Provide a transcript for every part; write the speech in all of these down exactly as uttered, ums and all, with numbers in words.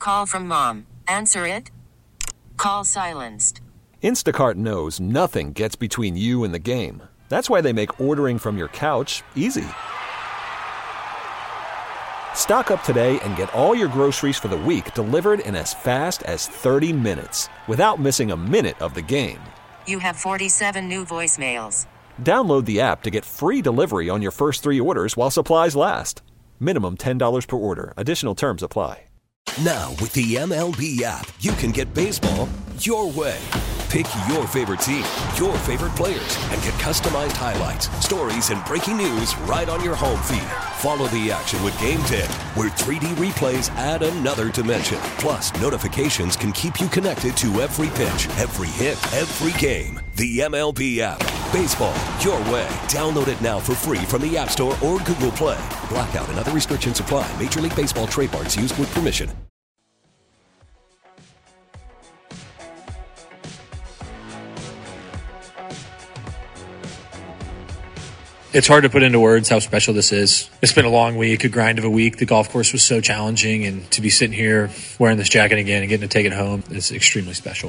Call from mom. Answer it. Call silenced. Instacart knows nothing gets between you and the game. That's why they make ordering from your couch easy. Stock up today and get all your groceries for the week delivered in as fast as thirty minutes without missing a minute of the game. You have forty-seven new voicemails. Download the app to get free delivery on your first three orders while supplies last. Minimum ten dollars per order. Additional terms apply. Now, with the M L B app, you can get baseball your way. Pick your favorite team, your favorite players, and get customized highlights, stories, and breaking news right on your home feed. Follow the action with Game ten, where three D replays add another dimension. Plus, notifications can keep you connected to every pitch, every hit, every game. The M L B app. Baseball your way. Download it now for free from the App Store or Google Play. Blackout and other restrictions apply. Major League Baseball trademarks used with permission. It's hard to put into words how special this is. It's been a long week, a grind of a week. The golf course was so challenging, and to be sitting here wearing this jacket again and getting to take it home is extremely special.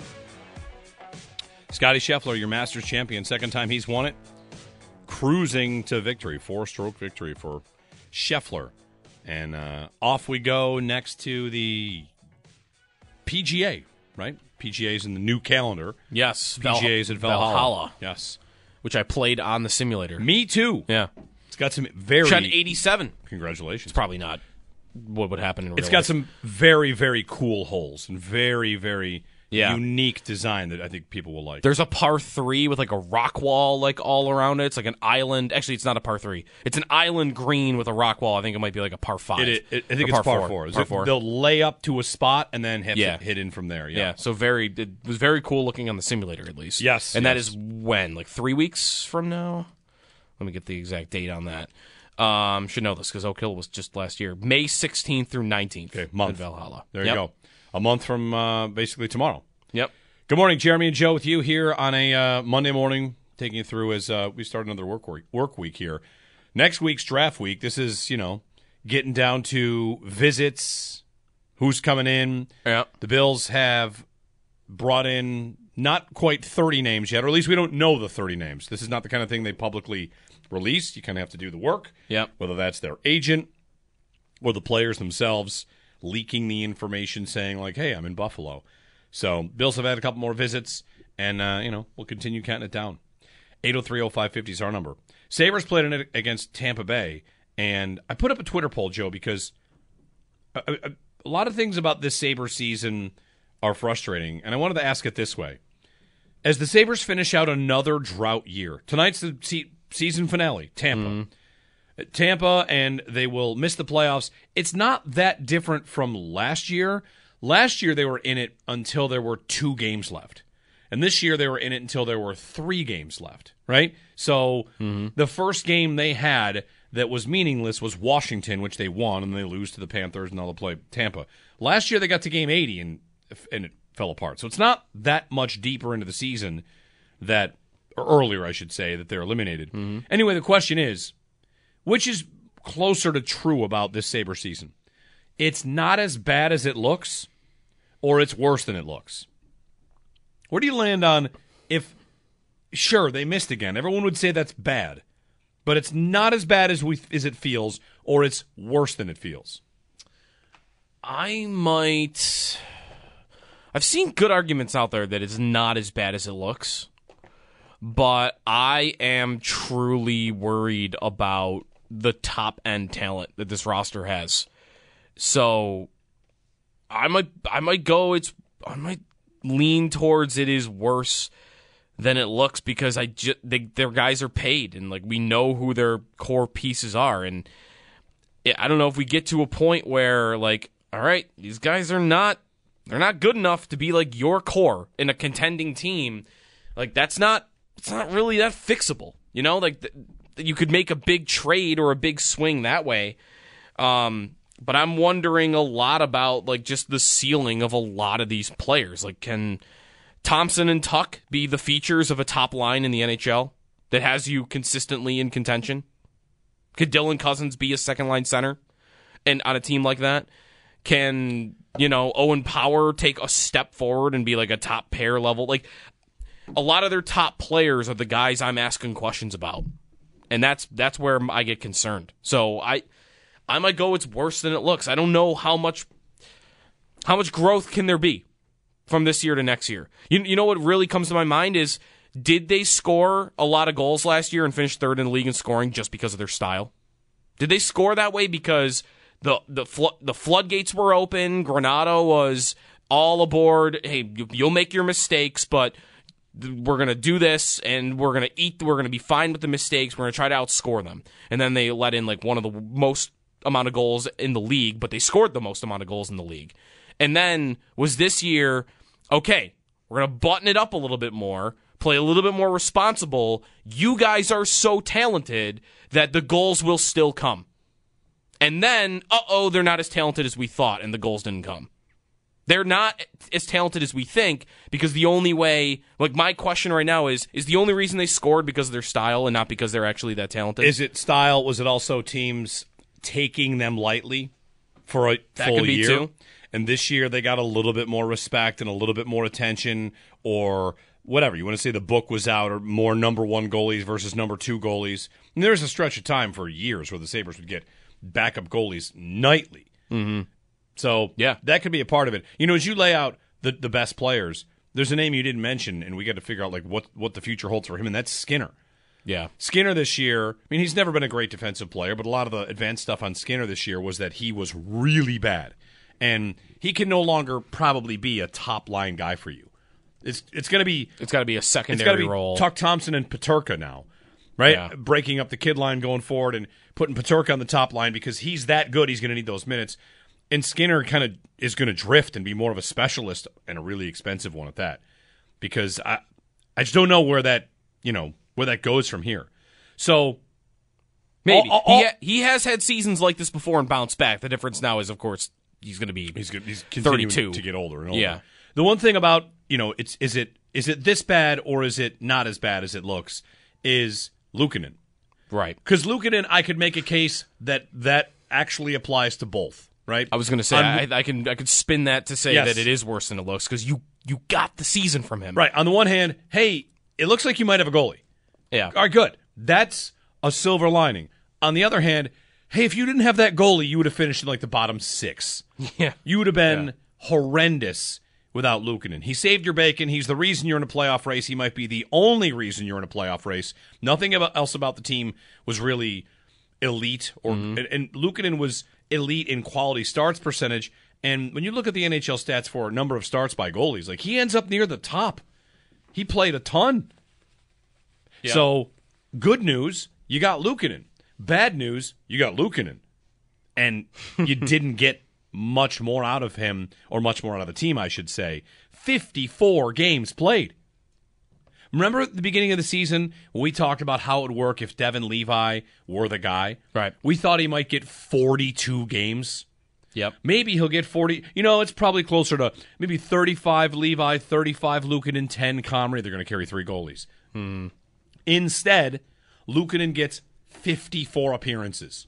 Scotty Scheffler, your Masters champion, second time he's won it. Cruising to victory, four-stroke victory for Scheffler. And uh, off we go next to the P G A, right? P G A's in the new calendar. Yes. P G A's at Valhalla. Valhalla. Yes. Which I played on the simulator. Me too. Yeah. It's got some very... Which had eighty-seven. Congratulations. It's probably not what would happen in real It's life. got some very, very cool holes and very, very yeah. unique design that I think people will like. There's a par three with like a rock wall like all around it. It's like an island. Actually, it's not a par three. It's an island green with a rock wall. I think it might be like a par five. It, it, I think or it's par four. four. Par it, four. They'll lay up to a spot and then have yeah. to hit in from there. Yeah. yeah. So very, it was very cool looking on the simulator at least. Yes. And yes. that is when? Like three weeks from now? Let me get the exact date on that. Um, should know this because Oak Hill was just last year. May sixteenth through nineteenth okay, month. in Valhalla. There yep. you go. A month from uh, basically tomorrow. Yep. Good morning, Jeremy and Joe with you here on a uh, Monday morning, taking you through as uh, we start another work week, work week here. Next week's draft week, this is, you know, getting down to visits, who's coming in. Yep. The Bills have brought in not quite thirty names yet, or at least we don't know the thirty names. This is not the kind of thing they publicly release. You kind of have to do the work, yep. whether that's their agent or the players themselves leaking the information saying, like, hey, I'm in Buffalo. So Bills have had a couple more visits, and, uh, you know, we'll continue counting it down. eight oh three oh five fifty is our number. Sabres played in it against Tampa Bay, and I put up a Twitter poll, Joe, because a, a, a lot of things about this Sabres season are frustrating, and I wanted to ask it this way. As the Sabres finish out another drought year, tonight's the se- season finale, Tampa. Mm-hmm. Tampa, and they will miss the playoffs. It's not that different from last year. Last year, they were in it until there were two games left. And this year, they were in it until there were three games left, right? So mm-hmm. the first game they had that was meaningless was Washington, which they won, and they lose to the Panthers, and they'll play Tampa. Last year, they got to game eighty, and, and it fell apart. So it's not that much deeper into the season that, or earlier, I should say, that they're eliminated. Mm-hmm. Anyway, the question is, which is closer to true about this Sabre season? It's not as bad as it looks, or it's worse than it looks. Where do you land on if, sure, they missed again. Everyone would say that's bad, but it's not as bad as we as it feels, or it's worse than it feels. I might... I've seen good arguments out there that it's not as bad as it looks, but I am truly worried about the top-end talent that this roster has. So I might I might go it's I might lean towards it is worse than it looks because I ju- they, their guys are paid and like we know who their core pieces are, and I don't know if we get to a point where like all right, these guys are not they're not good enough to be like your core in a contending team. Like that's not it's not really that fixable. You know, like th- you could make a big trade or a big swing that way. Um But I'm wondering a lot about like just the ceiling of a lot of these players. Like, can Thompson and Tuck be the features of a top line in the N H L that has you consistently in contention? Could Dylan Cousins be a second line center and on a team like that? Can, you know, Owen Power take a step forward and be like a top pair level? Like, a lot of their top players are the guys I'm asking questions about. And that's that's where I get concerned. So I I might go it's worse than it looks. I don't know how much how much growth can there be from this year to next year. You, you know what really comes to my mind is, did they score a lot of goals last year and finish third in the league in scoring just because of their style? Did they score that way because the the flo- the floodgates were open, Granato was all aboard, hey, you'll make your mistakes, but we're going to do this, and we're going to eat, we're going to be fine with the mistakes, we're going to try to outscore them. And then they let in like one of the most amount of goals in the league, but they scored the most amount of goals in the league. And then was this year, okay, we're going to button it up a little bit more, play a little bit more responsible. You guys are so talented that the goals will still come. And then, uh-oh, they're not as talented as we thought, and the goals didn't come. They're not as talented as we think, because the only way, like my question right now is, is the only reason they scored because of their style and not because they're actually that talented? Is it style? Was it also teams taking them lightly for a that full could be year? Too. And this year they got a little bit more respect and a little bit more attention, or whatever. You want to say the book was out, or more number one goalies versus number two goalies. And there's a stretch of time for years where the Sabres would get backup goalies nightly. Mm-hmm. So yeah, that could be a part of it. You know, as you lay out the, the best players, there's a name you didn't mention, and we got to figure out like what, what the future holds for him, and that's Skinner. Yeah. Skinner this year, I mean, he's never been a great defensive player, but a lot of the advanced stuff on Skinner this year was that he was really bad. And he can no longer probably be a top-line guy for you. It's it's going to be... It's got to be a secondary it's gotta be role. Tuck Thompson and Peterka now, right? Yeah. Breaking up the kid line going forward and putting Peterka on the top line because he's that good. He's going to need those minutes. And Skinner kind of is going to drift and be more of a specialist, and a really expensive one at that. Because I I just don't know where that, you know, where that goes from here. So... Maybe. All, all, he, ha- he has had seasons like this before and bounced back. The difference now is, of course... He's going to be he's good, he's continuing thirty-two to get older and older. Yeah. The one thing about, you know, it's is it is it this bad or is it not as bad as it looks is Luukkonen. Right. Because Luukkonen, I could make a case that that actually applies to both, right? I was going to say, I, I can I could spin that to say yes. that it is worse than it looks because you, you got the season from him. Right. On the one hand, hey, it looks like you might have a goalie. Yeah. All right, good. That's a silver lining. On the other hand, hey, if you didn't have that goalie, you would have finished in like the bottom six. Yeah. You would have been yeah. horrendous without Luukkonen. He saved your bacon. He's the reason you're in a playoff race. He might be the only reason you're in a playoff race. Nothing about, else about the team was really elite. Or mm-hmm. and, and Luukkonen was elite in quality starts percentage. And when you look at the N H L stats for a number of starts by goalies, like he ends up near the top. He played a ton. Yeah. So, good news, you got Luukkonen. Bad news, you got Luukkonen. And you didn't get much more out of him, or much more out of the team, I should say. fifty-four games played. Remember at the beginning of the season, we talked about how it would work if Devin Levi were the guy? Right. We thought he might get forty-two games. Yep. Maybe he'll get forty. You know, it's probably closer to maybe thirty-five Levi, thirty-five Luukkonen, ten Comrie. They're going to carry three goalies. Hmm. Instead, Luukkonen gets fifty-four appearances.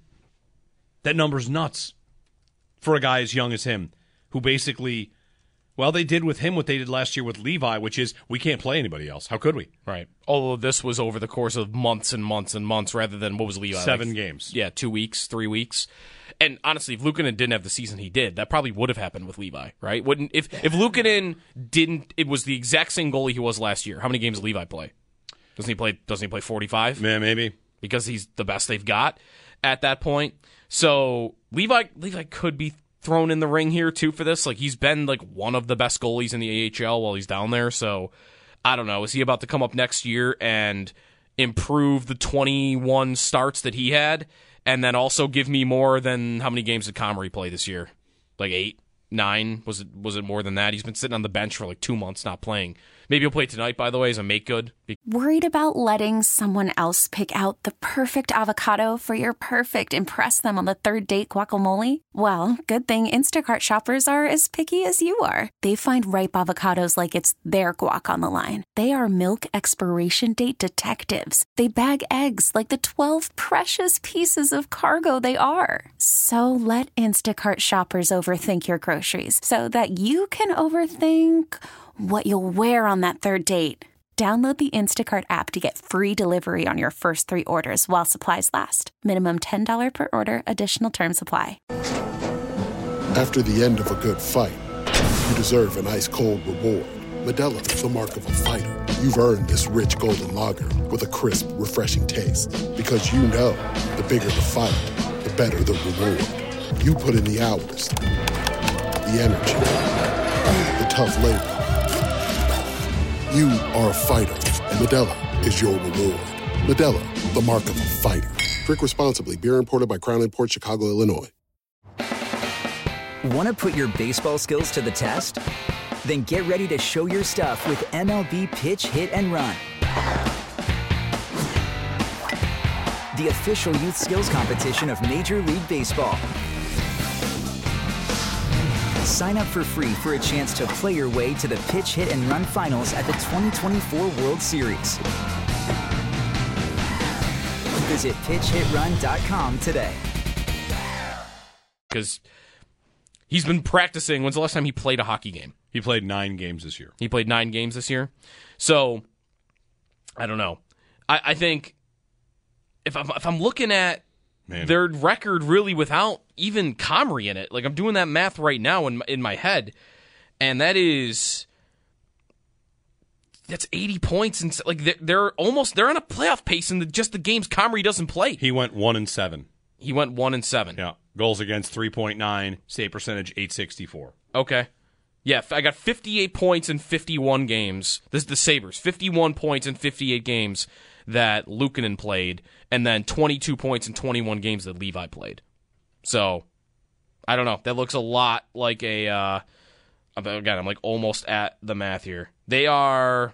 That number's nuts for a guy as young as him, who basically, well, they did with him what they did last year with Levi, which is we can't play anybody else. How could we? Right. Although this was over the course of months and months and months rather than, what was Levi? Seven like, games. Yeah, two weeks, three weeks. And honestly, if Luukkonen didn't have the season he did, that probably would have happened with Levi, right? Wouldn't if if Luukkonen didn't, it was the exact same goalie he was last year. How many games did Levi play? Doesn't he play? Doesn't he play forty-five? Yeah, maybe. Because he's the best they've got at that point. So Levi Levi could be thrown in the ring here too for this. Like, he's been like one of the best goalies in the A H L while he's down there. So I don't know. Is he about to come up next year and improve the twenty-one starts that he had, and then also give me more than how many games did Comrie play this year? Like eight, nine? Was it was it more than that? He's been sitting on the bench for like two months not playing. Maybe he'll play tonight, by the way, as a make good. Worried about letting someone else pick out the perfect avocado for your perfect impress them on the third date guacamole? Well, good thing Instacart shoppers are as picky as you are. They find ripe avocados like it's their guac on the line. They are milk expiration date detectives. They bag eggs like the twelve precious pieces of cargo they are. So let Instacart shoppers overthink your groceries so that you can overthink what you'll wear on that third date. Download the Instacart app to get free delivery on your first three orders while supplies last. Minimum ten dollars per order. Additional terms apply. After the end of a good fight, you deserve an ice-cold reward. Modelo is the mark of a fighter. You've earned this rich golden lager with a crisp, refreshing taste. Because you know, the bigger the fight, the better the reward. You put in the hours, the energy, the tough labor. You are a fighter, and Modelo is your reward. Modelo, the mark of a fighter. Drink responsibly. Beer imported by Crown Imports, Chicago, Illinois. Want to put your baseball skills to the test? Then get ready to show your stuff with M L B Pitch, Hit, and Run. The official youth skills competition of Major League Baseball. Sign up for free for a chance to play your way to the Pitch, Hit, and Run finals at the twenty twenty-four World Series. Visit pitch hit run dot com today. Because he's been practicing. When's the last time he played a hockey game? He played nine games this year. He played nine games this year. So, I don't know. I, I think if I'm, if I'm looking at Man. their record really without even Comrie in it, like I'm doing that math right now in my, in my head, and that is that's eighty points, and like they're, they're almost they're on a playoff pace in the, just the games Comrie doesn't play. He went one and seven. He went one and seven. Yeah, goals against three point nine, save percentage eight sixty-four. Okay. Yeah, I got fifty-eight points in fifty-one games. This is the Sabres. fifty-one points in fifty-eight games that Luukkonen played, and then twenty-two points in twenty-one games that Levi played. So, I don't know. That looks a lot like a, uh, again, I'm like almost at the math here. They are,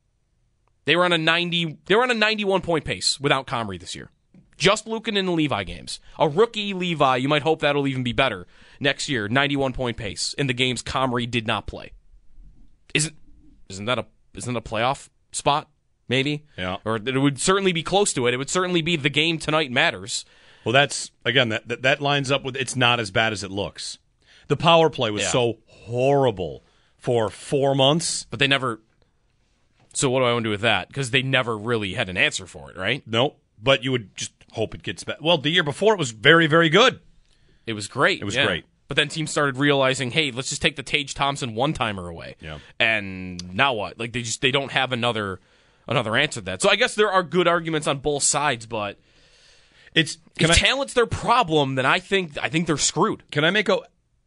they were on a ninety, they were on a ninety-one point pace without Comrie this year. Just Luukkonen and Levi games. A rookie Levi, you might hope that'll even be better next year. ninety-one point pace in the games Comrie did not play. Isn't isn't that a isn't that a playoff spot? Maybe. Yeah. Or it would certainly be close to it. It would certainly be the game tonight matters. Well, that's again that that, that lines up with it's not as bad as it looks. The power play was yeah. so horrible for four months, but they never. So what do I want to do with that? Because they never really had an answer for it, right? Nope. But you would just hope it gets better. Well, the year before it was very, very good. It was great. It was yeah. great. But then teams started realizing, hey, let's just take the Tage Thompson one-timer away. Yeah. And now what? Like they just they don't have another another answer to that. So I guess there are good arguments on both sides, but it's if I, talent's their problem, then I think I think they're screwed. Can I make a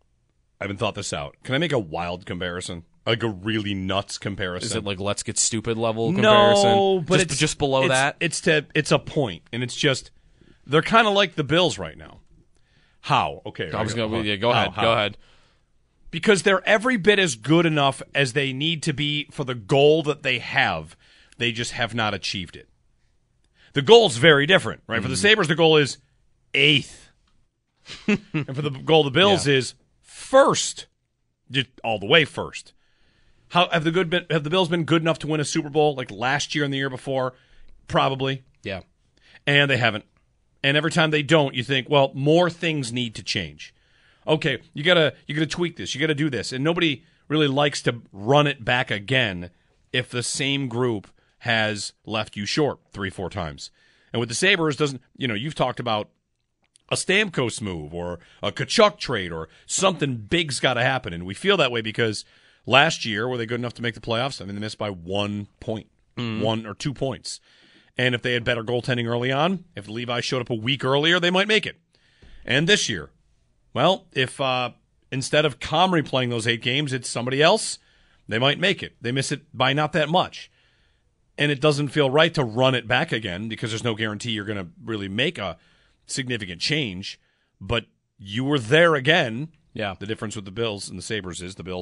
I haven't thought this out. Can I make a wild comparison? Like a really nuts comparison. Is it like Let's Get Stupid level comparison? No, but just, it's just below it's, that. It's to it's a point, and it's just they're kind of like the Bills right now. How? Okay, I was going. Yeah, go how, ahead. How? Go ahead. Because they're every bit as good enough as they need to be for the goal that they have. They just have not achieved it. The goal's very different, right? Mm-hmm. For the Sabres, the goal is eighth, and for the goal of the Bills yeah. is first, just all the way first. How have the good been, have the Bills been good enough to win a Super Bowl like last year and the year before? Probably. Yeah. And they haven't. And every time they don't, you think, well, more things need to change. Okay, you gotta you gotta tweak this, you gotta do this. And nobody really likes to run it back again if the same group has left you short three, four times. And with the Sabres, doesn't you know, you've talked about a Stamkos move or a Tkachuk trade or something big's gotta happen. And we feel that way because last year, were they good enough to make the playoffs? I mean, they missed by one point, mm. one or two points. And if they had better goaltending early on, if Levi showed up a week earlier, they might make it. And this year, well, if uh, instead of Comrie playing those eight games, it's somebody else, they might make it. They miss it by not that much. And it doesn't feel right to run it back again because there's no guarantee you're going to really make a significant change. But you were there again. Yeah. The difference with the Bills and the Sabres is the Bills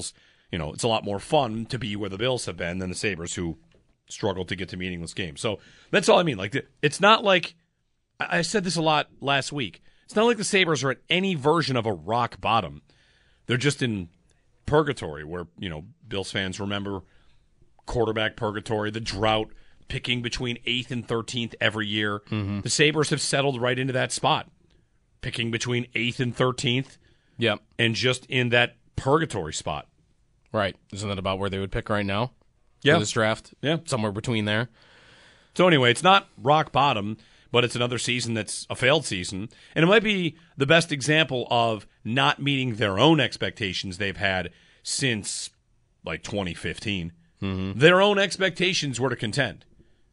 you know, it's a lot more fun to be where the Bills have been than the Sabres, who struggled to get to meaningless games. So that's all I mean. Like, it's not like, I said this a lot last week, it's not like the Sabres are at any version of a rock bottom. They're just in purgatory, where, you know, Bills fans remember quarterback purgatory, the drought, picking between eighth and thirteenth every year. Mm-hmm. The Sabres have settled right into that spot, picking between eighth and thirteenth. Yep. And just in that purgatory spot. Right. Isn't that about where they would pick right now? Yeah. For this draft? Yeah. Somewhere between there. So anyway, it's not rock bottom, but it's another season that's a failed season. And it might be the best example of not meeting their own expectations they've had since, like, twenty fifteen. Mm-hmm. Their own expectations were to contend.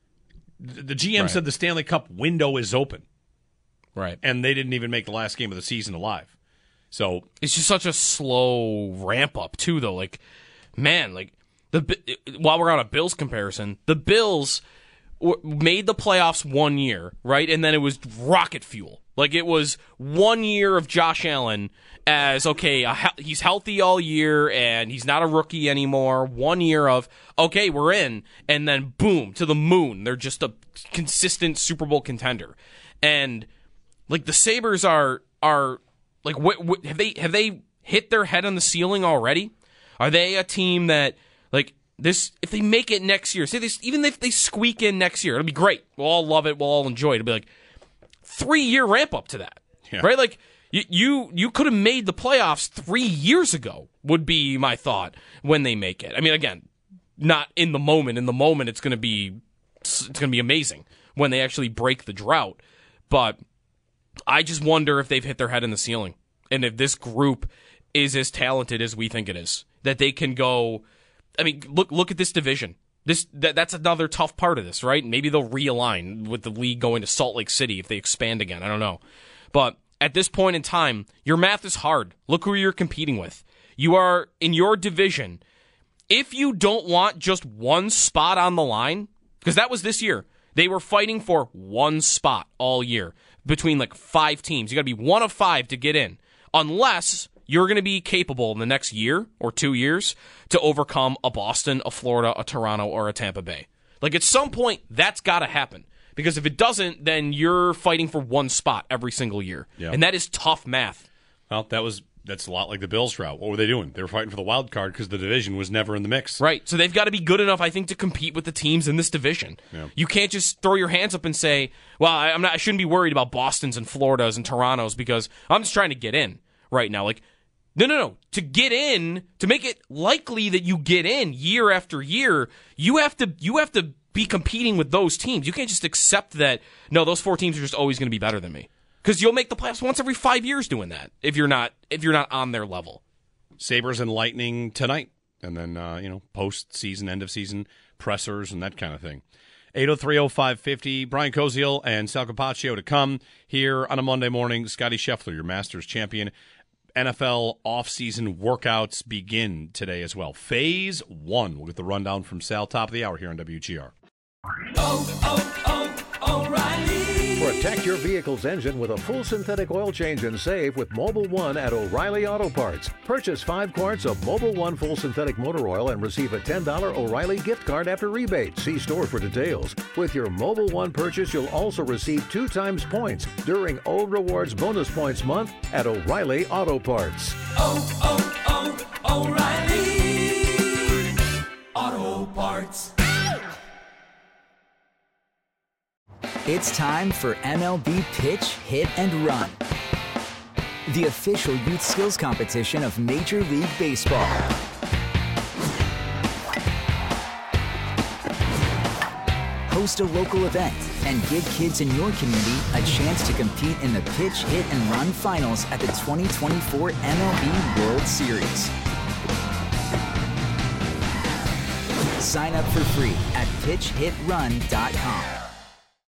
The G M right. said the Stanley Cup window is open. Right. And they didn't even make the last game of the season alive. So it's just such a slow ramp up too, though. Like, man, like the while we're on a Bills comparison, the Bills w- made the playoffs one year, right, and then it was rocket fuel. Like, it was one year of Josh Allen as, okay, a he- he's healthy all year and he's not a rookie anymore. One year of, okay, we're in, and then boom, to the moon. They're just a consistent Super Bowl contender, and like the Sabres are are. Like, what, what, have they have they hit their head on the ceiling already? Are they a team that, like, this? If they make it next year, say this, even if they squeak in next year, it'll be great. We'll all love it. We'll all enjoy it. It'll be like three year ramp up to that, yeah. right? Like you you, you could have made the playoffs three years ago. Would be my thought when they make it. I mean, again, not in the moment. In the moment, it's going to be it's going to be amazing when they actually break the drought, but I just wonder if they've hit their head in the ceiling and if this group is as talented as we think it is, that they can go. I mean, look look at this division. This that, that's another tough part of this, right? Maybe they'll realign with the league going to Salt Lake City if they expand again. I don't know. But at this point in time, your math is hard. Look who you're competing with. You are in your division. If you don't want just one spot on the line, because that was this year, they were fighting for one spot all year. Between like five teams. You got to be one of five to get in. Unless you're going to be capable in the next year or two years to overcome a Boston, a Florida, a Toronto, or a Tampa Bay. Like, at some point, that's got to happen. Because if it doesn't, then you're fighting for one spot every single year. Yeah. And that is tough math. Well, that was that's a lot like the Bills route. What were they doing? They were fighting for the wild card because the division was never in the mix. Right. So they've got to be good enough, I think, to compete with the teams in this division. Yeah. You can't just throw your hands up and say, well, I, I'm not, I shouldn't be worried about Bostons and Floridas and Torontos because I'm just trying to get in right now. Like, no, no, no. To get in, to make it likely that you get in year after year, you have to you have to be competing with those teams. You can't just accept that, no, those four teams are just always going to be better than me. Because you'll make the playoffs once every five years doing that if you're not if you're not on their level. Sabres and Lightning tonight, and then uh, you know post season, end of season pressers and that kind of thing. eight oh three oh five fifty. Brian Koziel and Sal Capaccio to come here on a Monday morning. Scotty Scheffler, your Masters champion. N F L offseason workouts begin today as well. Phase one. We'll get the rundown from Sal, top of the hour here on W G R. Oh, oh, oh, O'Reilly. Protect your vehicle's engine with a full synthetic oil change and save with Mobil one at O'Reilly Auto Parts. Purchase five quarts of Mobil one full synthetic motor oil and receive a ten dollars O'Reilly gift card after rebate. See store for details. With your Mobil one purchase, you'll also receive two times points during O Rewards Bonus Points Month at O'Reilly Auto Parts. Oh, oh, oh, O'Reilly Auto Parts. It's time for M L B Pitch, Hit, and Run, the official youth skills competition of Major League Baseball. Host a local event and give kids in your community a chance to compete in the Pitch, Hit, and Run finals at the twenty twenty-four M L B World Series. Sign up for free at pitch hit run dot com.